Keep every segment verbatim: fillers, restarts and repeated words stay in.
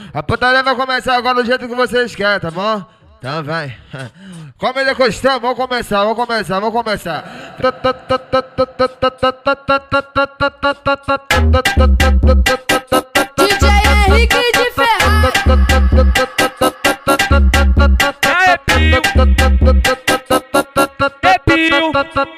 A putaria vai começar agora do jeito que vocês querem, tá bom? Então vai. Como ele é costume, vamos começar, vamos começar, vamos começar. D J Henrique de Ferraz. É pio, é pio.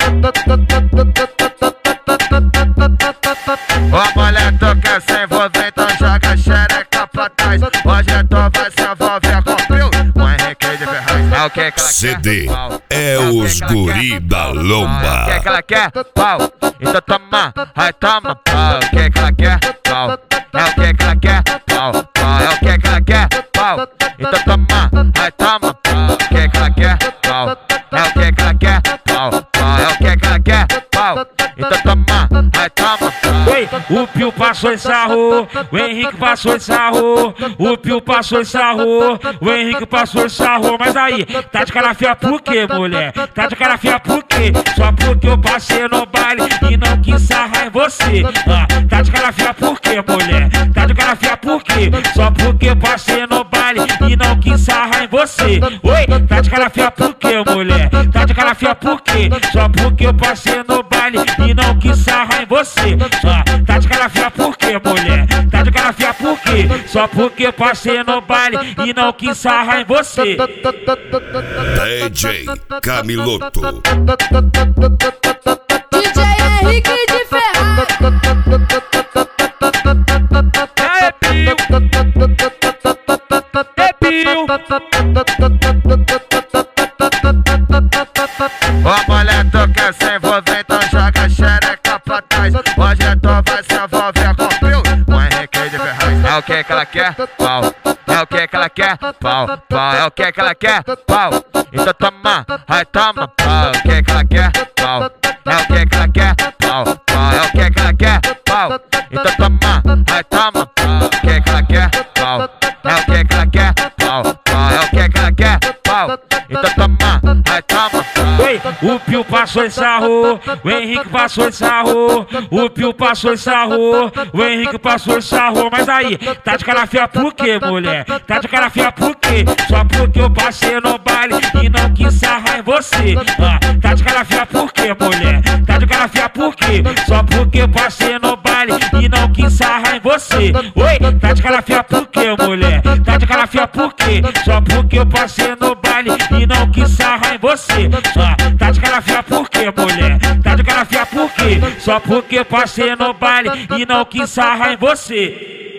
Ô mulher, tu quer se envolver, então joga a xereca pra trás. Hoje tu vai se envolver com o Pio, com Henrique de Ferraz. É o que que ela C quer? D Pau. é os guri da É o lomba. que que ela quer? Pau. Então toma, vai toma, pau. O que que ela quer? Pau. É o que que ela quer? Pau. Pau. É o que que ela quer? Pau. Então toma, vai toma, pau. O que que ela quer? Pau. É o que que ela quer? Pau. Pau. É o que que ela quer? Pau. Então toma, vai toma, pau. Ei, o Pio passou em sarro, o Henrique passou em sarro, o Pio passou em sarro, o Henrique passou em sarro. Mas aí, tá de cara feia por quê, mulher? Tá de cara feia por quê? Só porque eu passei no baile e não quis sarrar em você. Ah, tá de cara feia por quê, mulher? Tá de cara feia por quê? Só porque eu passei no baile e não quis sarrar em você. Oi, tá de cara feia por quê, mulher? Tá de cara feia por quê? Só porque eu passei no baile e não quis sarrar em você. Ah, tá de cara feia por quê, mulher? Tá de cara feia por quê? Só porque eu passei no baile e não quis sarrar em você. D J Camiloto. D J Henrique de Ferraz. É pio, é pio. Ô mulher, tu quer se envolver, então joga a xereca pra trás. Hoje tu vai se envolver com o Pio, com Henrique de Ferraz. É o que que ela quer? Pau. É o que que ela quer? Pau. Pau. É o que que ela quer? Pau. Então toma, vai toma, pau. É o que que ela quer? Pau. É o que que ela quer? Pau. Pau. É o que que ela quer? Pau. Então toma, vai toma, pau. É o que que ela quer? Pau. É o que que ela quer? Pau. Pau. É o que que ela quer? Pau. Então toma, vai toma, pau. Ei, o Pio passou em sarro, o Henrique passou em sarro, o Pio passou em sarro, o Henrique passou em sarro. Mas aí, tá de cara feia por quê, mulher? Tá de cara feia por quê? Só porque eu passei no baile e não quis sarrar em você. Ah, tá de cara feia por quê, mulher? Tá de cara feia por quê? Só porque eu passei no baile e não quis sarrar em você. Oi, tá de cara feia por quê, mulher? Tá de cara feia por quê? Só porque eu passei no baile e não quis sarrar em você. Ah, tá de cara feia por quê, mulher? Tá de cara feia por quê? Só porque eu passei no baile e não quis sarrar em você.